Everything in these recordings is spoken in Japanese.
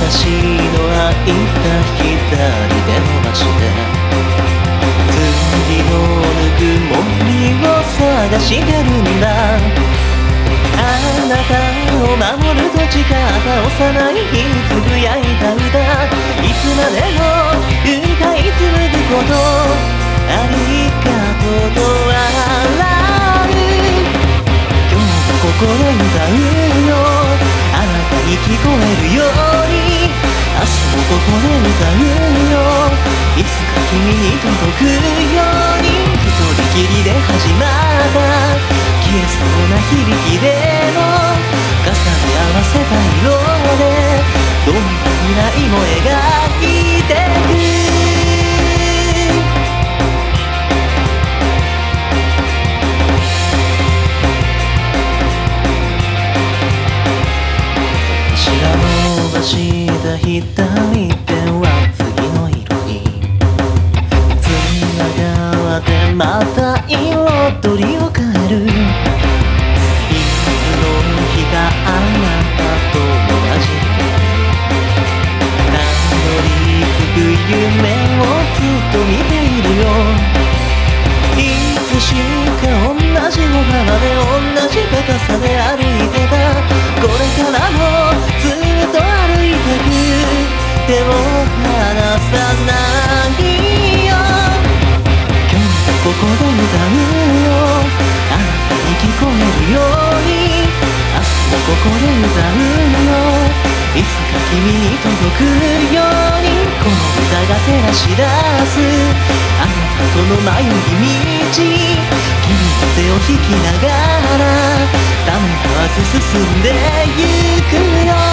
私の空いた左手伸ばして次のぬくもりを探してるんだ。あなたを守ると誓った幼い日つぶやいた歌、いつまでも歌い紡ぐこと、ありがとうと笑う。今日もここで歌うよ、あなたに聞こえるように。明日もここで歌うよ、いつか君に届くように。一人きりで始まった消えそうな響きでも重ね合わせた色でどんな未来も描いてく。伸ばした左手は次の色につながってまた彩りを変える。いつの日かあなたと同じたどり着く夢をずっと見ているよ。いつしか同じ歩幅で同じ高さで歩いてた。これからもずっと歩いてく、手を離さないよ。今日もここで歌うよ、あなたに聞こえるように。明日もここで歌うよ、いつか君に届くように。この歌が照らし出すあなたとの迷い道、君の手を引きながらためらわず進んでゆくよ。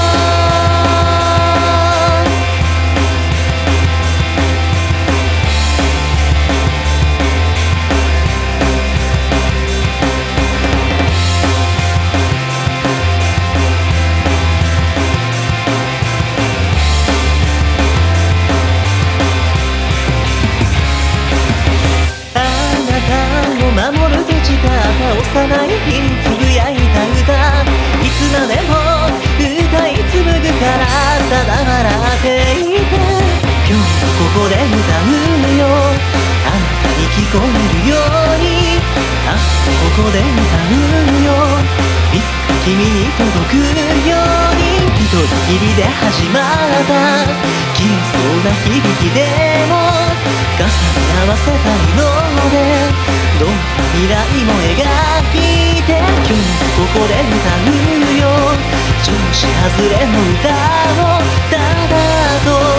守ると誓った幼い日につぶやいた歌、いつまでも歌い紡ぐからただ笑っていて。今日もここで歌うよ、あなたに聞こえるように。明日もここで歌うよ、いつか君に届くように。一人きりで始まった消えそうな響きでも重ね合わせたいのでどんな未来も描いて。今日もここで歌うよ、調子外れの歌をただと